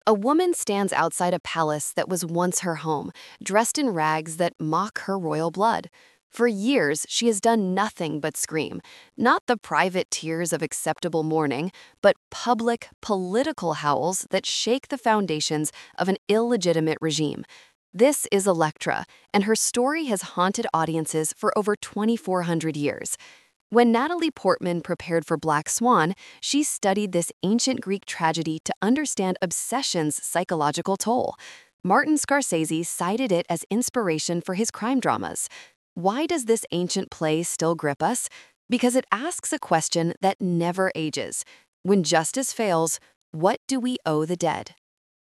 A woman stands outside a palace that was once her home, dressed in rags that mock her royal blood. For years, she has done nothing but scream, not the private tears of acceptable mourning, but public, political howls that shake the foundations of an illegitimate regime. This is Electra, and her story has haunted audiences for over 2,400 years. When Natalie Portman prepared for Black Swan, she studied this ancient Greek tragedy to understand obsession's psychological toll. Martin Scorsese cited it as inspiration for his crime dramas. Why does this ancient play still grip us? Because it asks a question that never ages. When justice fails, what do we owe the dead?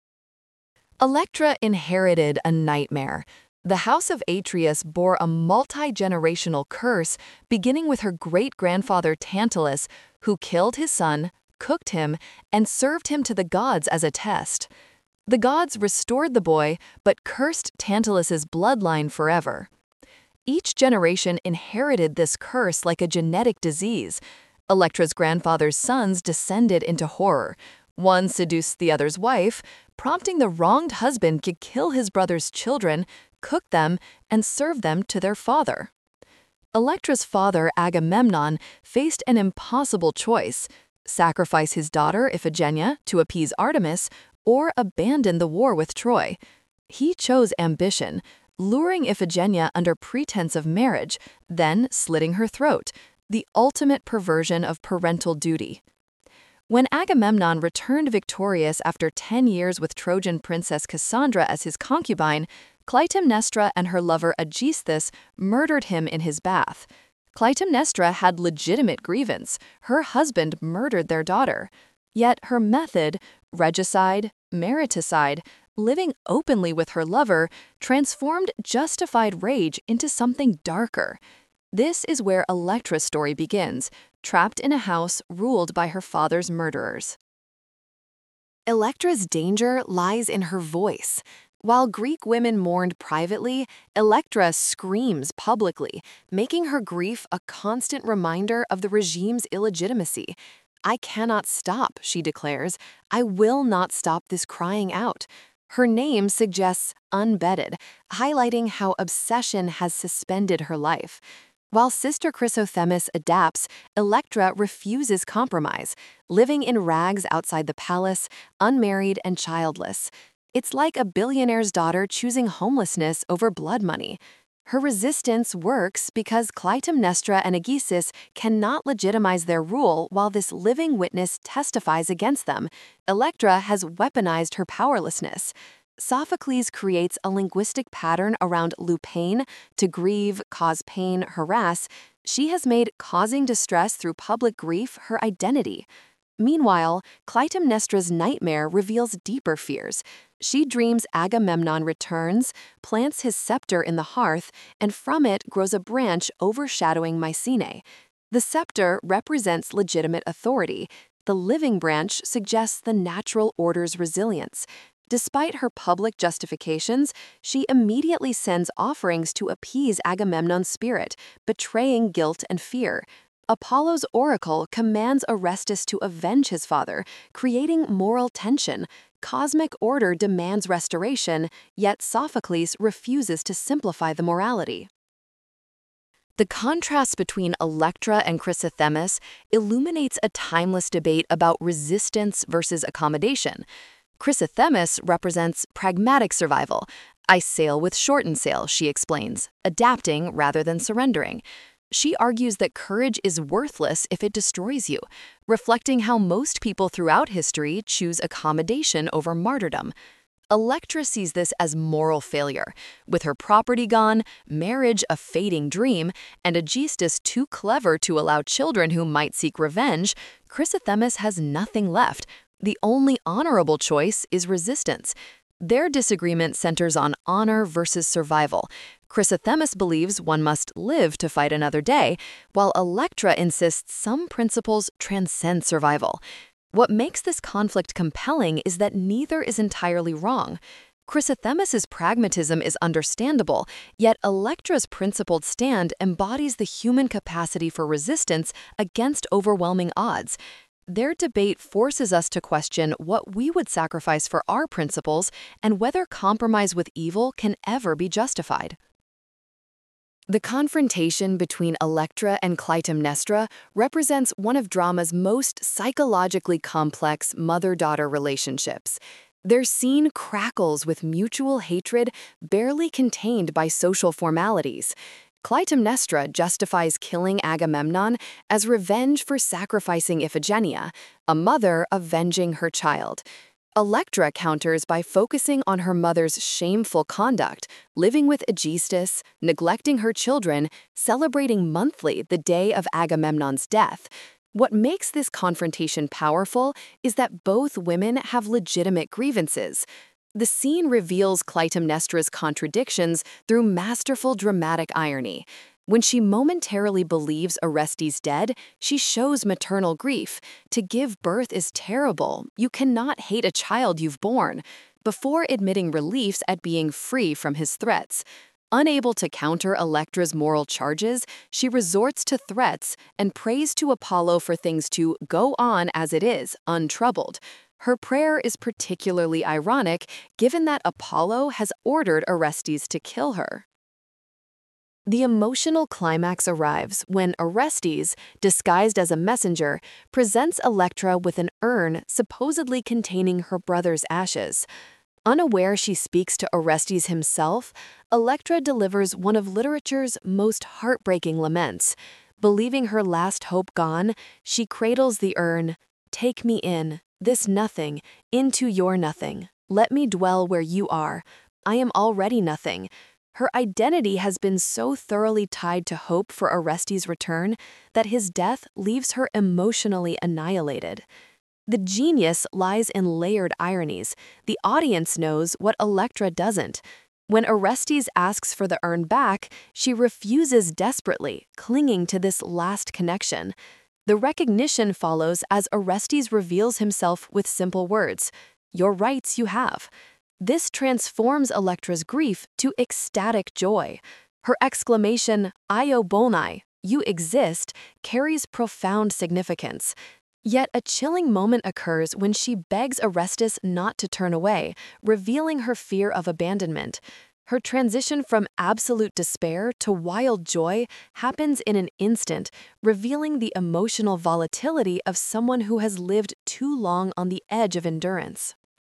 Electra inherited a nightmare. The House of Atreus bore a multi-generational curse, beginning with her great-grandfather Tantalus, who killed his son, cooked him, and served him to the gods as a test. The gods restored the boy, but cursed Tantalus's bloodline forever. Each generation inherited this curse like a genetic disease. Electra's grandfather's sons descended into horror. One seduced the other's wife, prompting the wronged husband to kill his brother's children, cook them, and serve them to their father. Electra's father, Agamemnon, faced an impossible choice: sacrifice his daughter, Iphigenia, to appease Artemis, or abandon the war with Troy. He chose ambition, luring Iphigenia under pretense of marriage, then slitting her throat, the ultimate perversion of parental duty. When Agamemnon returned victorious after 10 years with Trojan princess Cassandra as his concubine, Clytemnestra and her lover Aegisthus murdered him in his bath. Clytemnestra had legitimate grievance. Her husband murdered their daughter. Yet her method, regicide, mariticide, living openly with her lover, transformed justified rage into something darker. This is where Electra's story begins, trapped in a house ruled by her father's murderers. Electra's danger lies in her voice. While Greek women mourned privately, Electra screams publicly, making her grief a constant reminder of the regime's illegitimacy. "I cannot stop," she declares. "I will not stop this crying out." Her name suggests unbedded, highlighting how obsession has suspended her life. While Sister Chrysothemis adapts, Electra refuses compromise, living in rags outside the palace, unmarried and childless. It's like a billionaire's daughter choosing homelessness over blood money. Her resistance works because Clytemnestra and Aegisthus cannot legitimize their rule while this living witness testifies against them. Electra has weaponized her powerlessness. Sophocles creates a linguistic pattern around lupain, to grieve, cause pain, harass. She has made causing distress through public grief her identity. Meanwhile, Clytemnestra's nightmare reveals deeper fears. She dreams Agamemnon returns, plants his scepter in the hearth, and from it grows a branch overshadowing Mycenae. The scepter represents legitimate authority. The living branch suggests the natural order's resilience. Despite her public justifications, she immediately sends offerings to appease Agamemnon's spirit, betraying guilt and fear. Apollo's oracle commands Orestes to avenge his father, creating moral tension. Cosmic order demands restoration, yet Sophocles refuses to simplify the morality. The contrast between Electra and Chrysothemis illuminates a timeless debate about resistance versus accommodation. Chrysothemis represents pragmatic survival. "I sail with shortened sail," she explains, adapting rather than surrendering. She argues that courage is worthless if it destroys you, reflecting how most people throughout history choose accommodation over martyrdom. Electra sees this as moral failure. With her property gone, marriage a fading dream, and Aegisthus too clever to allow children who might seek revenge, Chrysothemis has nothing left. The only honorable choice is resistance. Their disagreement centers on honor versus survival. Chrysothemis believes one must live to fight another day, while Electra insists some principles transcend survival. What makes this conflict compelling is that neither is entirely wrong. Chrysothemis's pragmatism is understandable, yet Electra's principled stand embodies the human capacity for resistance against overwhelming odds. Their debate forces us to question what we would sacrifice for our principles and whether compromise with evil can ever be justified. The confrontation between Electra and Clytemnestra represents one of drama's most psychologically complex mother-daughter relationships. Their scene crackles with mutual hatred barely contained by social formalities. Clytemnestra justifies killing Agamemnon as revenge for sacrificing Iphigenia, a mother avenging her child. Electra counters by focusing on her mother's shameful conduct, living with Aegisthus, neglecting her children, celebrating monthly the day of Agamemnon's death. What makes this confrontation powerful is that both women have legitimate grievances. The scene reveals Clytemnestra's contradictions through masterful dramatic irony. When she momentarily believes Orestes dead, she shows maternal grief. To give birth is terrible. You cannot hate a child you've borne, before admitting reliefs at being free from his threats. Unable to counter Electra's moral charges, she resorts to threats and prays to Apollo for things to go on as it is, untroubled. Her prayer is particularly ironic given that Apollo has ordered Orestes to kill her. The emotional climax arrives when Orestes, disguised as a messenger, presents Electra with an urn supposedly containing her brother's ashes. Unaware she speaks to Orestes himself, Electra delivers one of literature's most heartbreaking laments. Believing her last hope gone, she cradles the urn, "Take me in, this nothing, into your nothing. Let me dwell where you are. I am already nothing." Her identity has been so thoroughly tied to hope for Orestes' return that his death leaves her emotionally annihilated. The genius lies in layered ironies. The audience knows what Electra doesn't. When Orestes asks for the urn back, she refuses desperately, clinging to this last connection. The recognition follows as Orestes reveals himself with simple words, "Your rights you have." This transforms Electra's grief to ecstatic joy. Her exclamation, "Io boni," you exist, carries profound significance. Yet a chilling moment occurs when she begs Orestes not to turn away, revealing her fear of abandonment. Her transition from absolute despair to wild joy happens in an instant, revealing the emotional volatility of someone who has lived too long on the edge of endurance.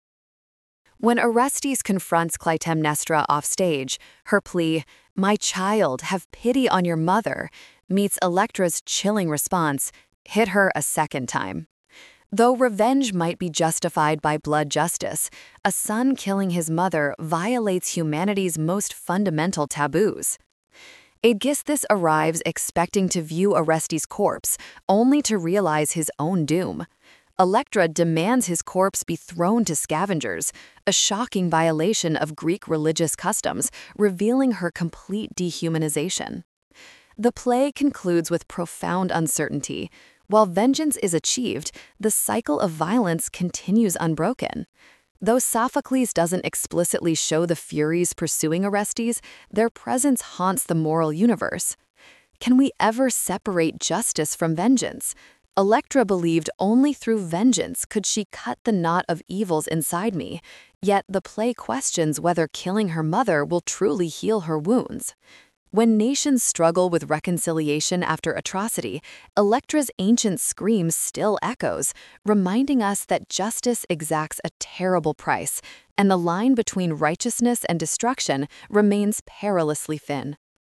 When Orestes confronts Clytemnestra offstage, her plea, "My child, have pity on your mother," meets Electra's chilling response, hit her a second time. Though revenge might be justified by blood justice, a son killing his mother violates humanity's most fundamental taboos. Aegisthus arrives expecting to view Orestes' corpse, only to realize his own doom. Electra demands his corpse be thrown to scavengers, a shocking violation of Greek religious customs, revealing her complete dehumanization. The play concludes with profound uncertainty. While vengeance is achieved, the cycle of violence continues unbroken. Though Sophocles doesn't explicitly show the Furies pursuing Orestes, their presence haunts the moral universe. Can we ever separate justice from vengeance? Electra believed only through vengeance could she cut the knot of evils inside me, yet the play questions whether killing her mother will truly heal her wounds. When nations struggle with reconciliation after atrocity, Electra's ancient scream still echoes, reminding us that justice exacts a terrible price, and the line between righteousness and destruction remains perilously thin.